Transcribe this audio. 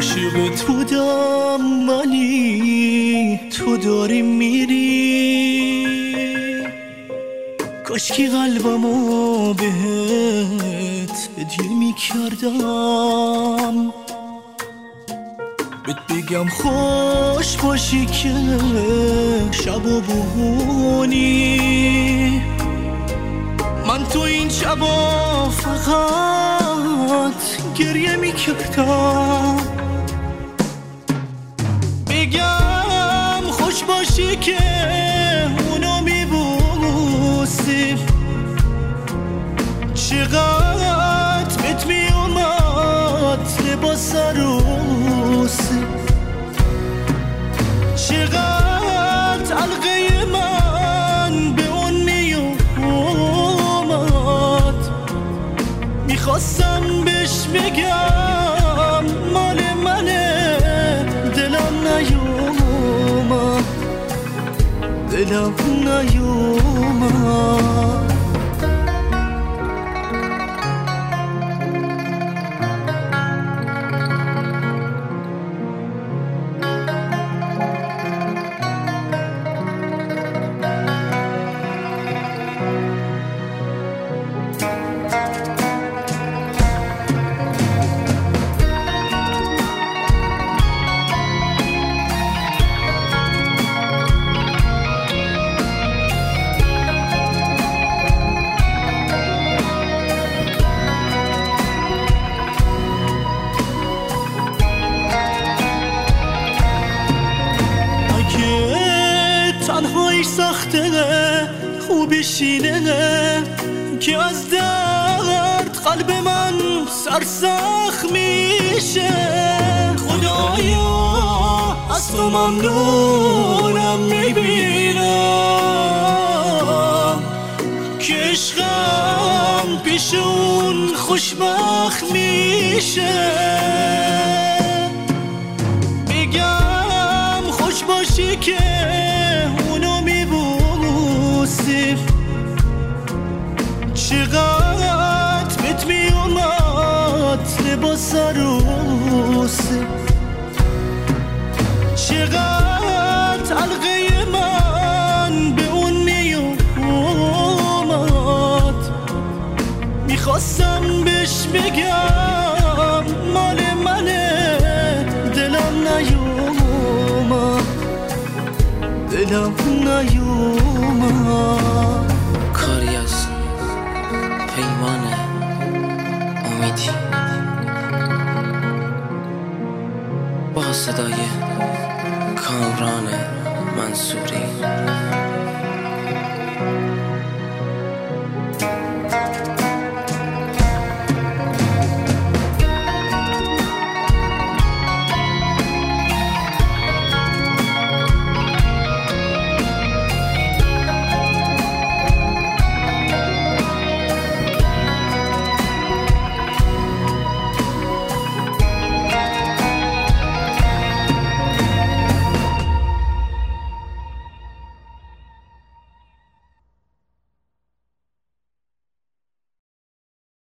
عاشقت بودم ولی تو داری میری، کاشکی قلبمو بهت هدیه میکردم، بهت بگم خوش باشی که شبو بونی. من تو این شبا فقط گریه میکردم، بگم خوش باشی که اونو میبوسیم. چقدر بهت میومد لباس عروسی، چقدر علقه من به اون میومد. میخواستم بهش بگم مال منه، دلم نیومد، دلم نیومد. تنهاییش سخته خوبیش اینه که از درد قلب من سرسخت میشه. خدایا از تو ممنونم، میبینم که عشقم پیش اون خوشبخت میشه. بگم خوش باشی که چقدر بهت میومد لباس عروسی، چقدر علقه من به اون میومد. میخواستم بهش بگم مال منه، دلم نیومد، دلم نیومد. کاری از پیمان امیدی با صدای کامران منصوری.